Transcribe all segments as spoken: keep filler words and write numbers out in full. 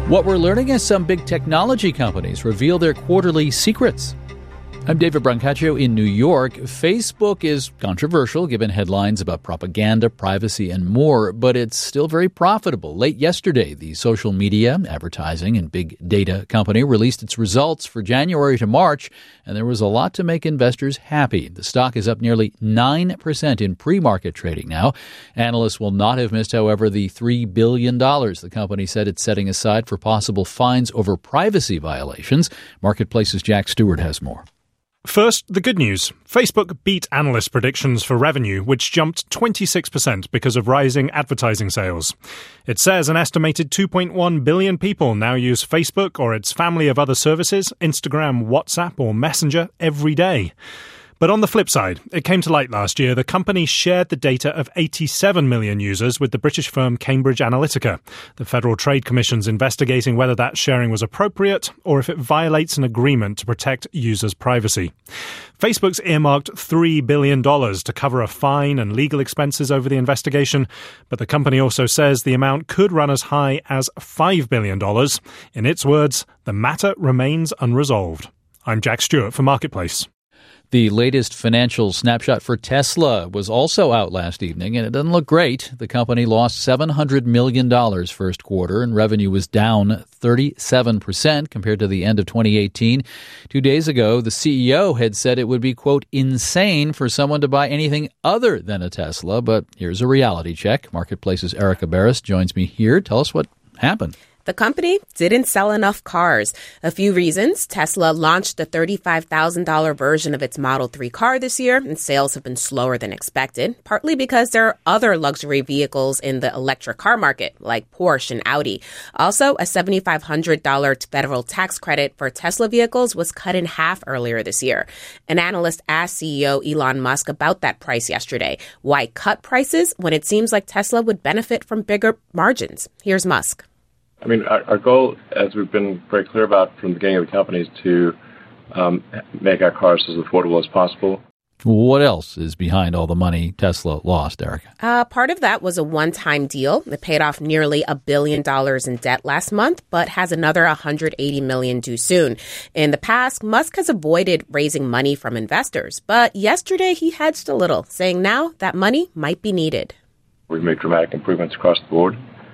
What we're learning as some big technology companies reveal their quarterly secrets. I'm David Brancaccio in New York. Facebook is controversial given headlines about propaganda, privacy, and more, but it's still very profitable. Late yesterday, the social media, advertising, and big data company released its results for January to March, and there was a lot to make investors happy. The stock is up nearly nine percent in pre-market trading now. Analysts will not have missed, however, the three billion dollars the company said it's setting aside for possible fines over privacy violations. Marketplace's Jack Stewart has more. First, the good news. Facebook beat analyst predictions for revenue, which jumped twenty-six percent because of rising advertising sales. It says an estimated two point one billion people now use Facebook or its family of other services, Instagram, WhatsApp, or Messenger, every day. But on the flip side, it came to light last year the company shared the data of eighty-seven million users with the British firm Cambridge Analytica. The Federal Trade Commission's investigating whether that sharing was appropriate or if it violates an agreement to protect users' privacy. Facebook's earmarked three billion dollars to cover a fine and legal expenses over the investigation, but the company also says the amount could run as high as five billion dollars. In its words, the matter remains unresolved. I'm Jack Stewart for Marketplace. The latest financial snapshot for Tesla was also out last evening, and it doesn't look great. The company lost seven hundred million dollars first quarter, and revenue was down thirty-seven percent compared to the end of twenty eighteen. Two days ago, the C E O had said it would be, quote, insane for someone to buy anything other than a Tesla. But here's a reality check. Marketplace's Erica Barris joins me here. Tell us what happened. The company didn't sell enough cars. A few reasons. Tesla launched the thirty-five thousand dollars version of its Model three car this year, and sales have been slower than expected, partly because there are other luxury vehicles in the electric car market, like Porsche and Audi. Also, a seven thousand five hundred dollars federal tax credit for Tesla vehicles was cut in half earlier this year. An analyst asked C E O Elon Musk about that price yesterday. Why cut prices when it seems like Tesla would benefit from bigger margins? Here's Musk. I mean, our, our goal, as we've been very clear about from the beginning of the company, is to um, make our cars as affordable as possible. What else is behind all the money Tesla lost, Erica? Uh, part of that was a one-time deal. It paid off nearly a billion dollars in debt last month, but has another one hundred eighty million dollars due soon. In the past, Musk has avoided raising money from investors, but yesterday he hedged a little, saying now that money might be needed. We've made dramatic improvements across the board.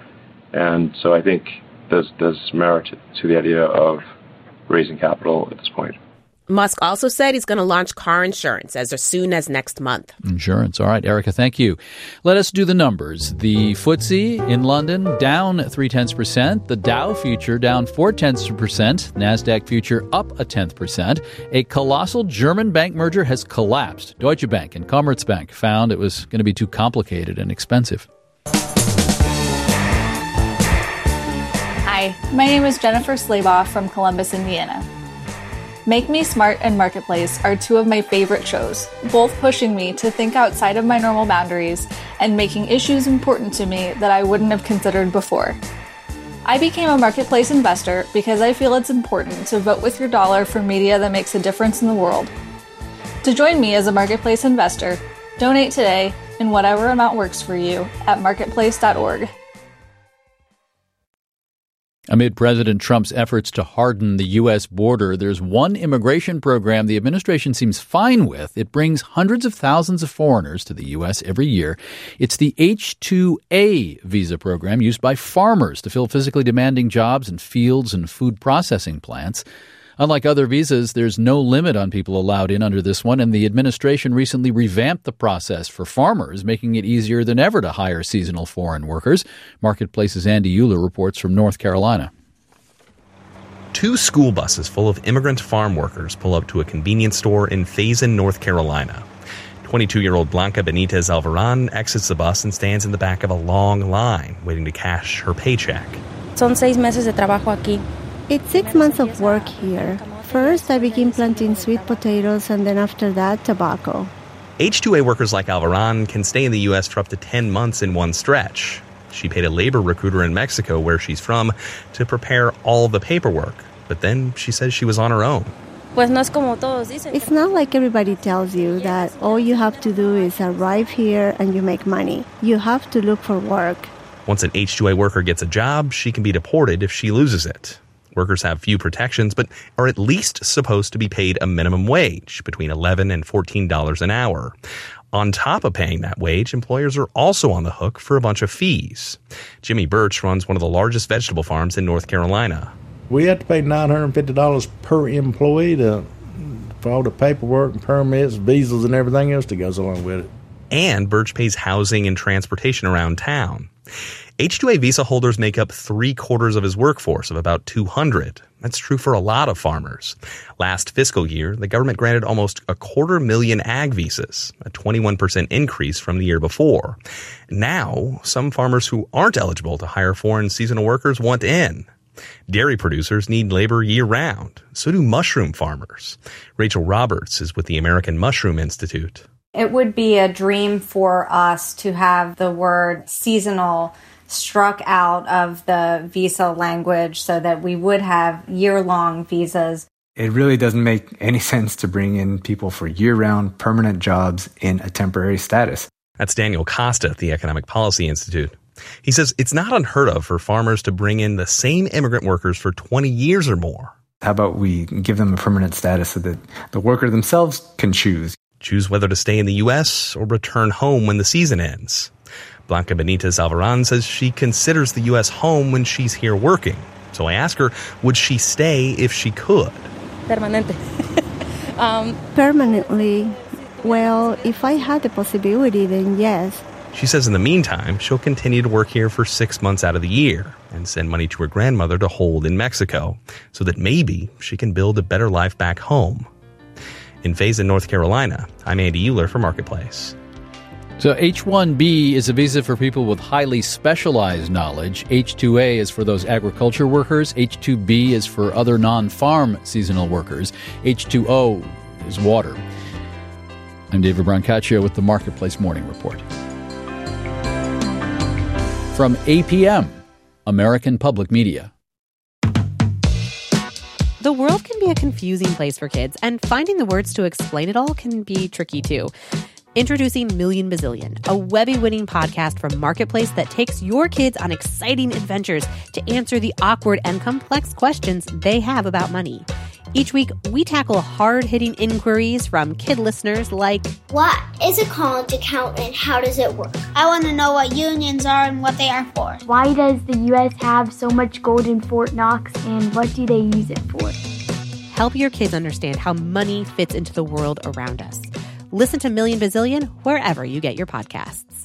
And so I think there's, there's merit to the idea of raising capital at this point. Musk also said he's going to launch car insurance as soon as next month. Insurance. All right, Erica, thank you. Let us do the numbers. The F T S E in London down three-tenths percent. The Dow future down four-tenths percent. NASDAQ future up a tenth percent. A colossal German bank merger has collapsed. Deutsche Bank and Commerzbank found it was going to be too complicated and expensive. Hi, my name is Jennifer Slabaugh from Columbus, Indiana. Make Me Smart and Marketplace are two of my favorite shows, both pushing me to think outside of my normal boundaries and making issues important to me that I wouldn't have considered before. I became a Marketplace investor because I feel it's important to vote with your dollar for media that makes a difference in the world. To join me as a Marketplace investor, donate today in whatever amount works for you at marketplace dot org. Amid President Trump's efforts to harden the U S border, there's one immigration program the administration seems fine with. It brings hundreds of thousands of foreigners to the U S every year. It's the H two A visa program used by farmers to fill physically demanding jobs in fields and food processing plants. Unlike other visas, there's no limit on people allowed in under this one, and the administration recently revamped the process for farmers, making it easier than ever to hire seasonal foreign workers. Marketplace's Andy Euler reports from North Carolina. Two school buses full of immigrant farm workers pull up to a convenience store in Faison, North Carolina. twenty-two-year-old Blanca Benitez Alvaran exits the bus and stands in the back of a long line, waiting to cash her paycheck. Son seis meses de trabajo aquí. It's six months of work here. First, I began planting sweet potatoes, and then after that, tobacco. H two A workers like Alvaran can stay in the U S for up to ten months in one stretch. She paid a labor recruiter in Mexico, where she's from, to prepare all the paperwork. But then she says she was on her own. It's not like everybody tells you that all you have to do is arrive here and you make money. You have to look for work. Once an H two A worker gets a job, she can be deported if she loses it. Workers have few protections, but are at least supposed to be paid a minimum wage, between eleven dollars and fourteen dollars an hour. On top of paying that wage, employers are also on the hook for a bunch of fees. Jimmy Birch runs one of the largest vegetable farms in North Carolina. We have to pay nine hundred fifty dollars per employee to, for all the paperwork and permits, visas, and everything else that goes along with it. And Birch pays housing and transportation around town. H two A visa holders make up three quarters of his workforce of about two hundred. That's true for a lot of farmers. Last fiscal year, the government granted almost a quarter million ag visas, a twenty-one percent increase from the year before. Now, some farmers who aren't eligible to hire foreign seasonal workers want in. Dairy producers need labor year-round. So do mushroom farmers. Rachel Roberts is with the American Mushroom Institute. It would be a dream for us to have the word seasonal struck out of the visa language so that we would have year-long visas. It really doesn't make any sense to bring in people for year-round permanent jobs in a temporary status. That's Daniel Costa at the Economic Policy Institute. He says it's not unheard of for farmers to bring in the same immigrant workers for twenty years or more. How about we give them a permanent status so that the worker themselves can choose? Choose whether to stay in the U S or return home when the season ends. Blanca Benitez Alvaran says she considers the U S home when she's here working. So I ask her, would she stay if she could? Permanente. um, Permanently? Well, if I had the possibility, then yes. She says in the meantime, she'll continue to work here for six months out of the year and send money to her grandmother to hold in Mexico so that maybe she can build a better life back home. In Fayetteville, North Carolina, I'm Andy Euler for Marketplace. So H one B is a visa for people with highly specialized knowledge. H two A is for those agriculture workers. H two B is for other non-farm seasonal workers. H two O is water. I'm David Brancaccio with the Marketplace Morning Report. From A P M, American Public Media. The world can be a confusing place for kids, and finding the words to explain it all can be tricky too. Introducing Million Bazillion, a Webby-winning podcast from Marketplace that takes your kids on exciting adventures to answer the awkward and complex questions they have about money. Each week, we tackle hard-hitting inquiries from kid listeners like, what is a college account and how does it work? I want to know what unions are and what they are for. Why does the U S have so much gold in Fort Knox and what do they use it for? Help your kids understand how money fits into the world around us. Listen to Million Bazillion wherever you get your podcasts.